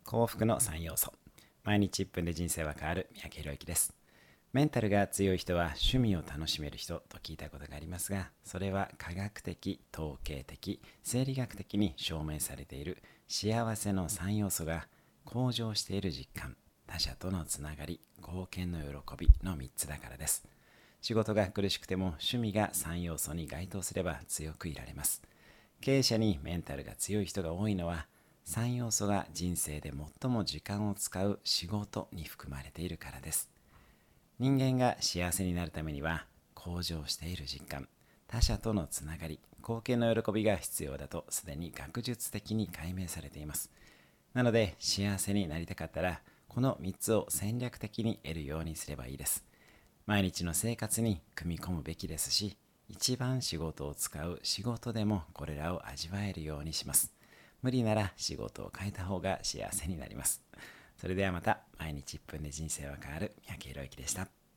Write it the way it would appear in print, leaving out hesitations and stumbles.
幸福の3要素。毎日1分で人生は変わる。三宅宏之です。メンタルが強い人は趣味を楽しめる人と聞いたことがありますが、それは科学的、統計的、生理学的に証明されている幸せの3要素が向上している実感、他者とのつながり、貢献の喜びの3つだからです。仕事が苦しくても趣味が3要素に該当すれば強くいられます。経営者にメンタルが強い人が多いのは、3要素が人生で最も時間を使う仕事に含まれているからです。人間が幸せになるためには、向上している実感、他者とのつながり、貢献の喜びが必要だとすでに学術的に解明されています。なので、幸せになりたかったら、この3つを戦略的に得るようにすればいいです。毎日の生活に組み込むべきですし、一番仕事を使う仕事でもこれらを味わえるようにします。無理なら仕事を変えた方が幸せになります。それではまた。毎日1分で人生は変わる。三宅宏之でした。